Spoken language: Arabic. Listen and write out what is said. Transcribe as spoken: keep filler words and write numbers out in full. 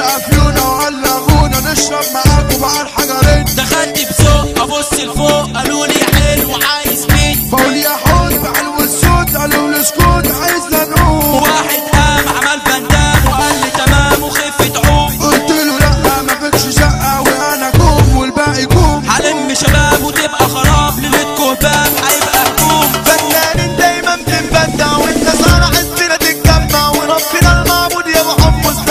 الافيونة وعلقونا نشرب معاكوا بقى الحجرين. دخلت بذوق ابص لفوق قالوا لي حلو عايز مين؟ بقول يا حوت بعلو الصوت قالوا لي اسكت عايزنا نقوم. واحد قام عمل بندام وقال لي تمام وخفة عوم. قلت له لا ما فيكش شقة وانا كوم والباقي كوم. هلم شباب وتبقى خراب ليلتكوا باب هيبقى هجوم. فنانين دايما بنبدع والناس على حسنا تتجمع وربنا المعبود يا ابو حمص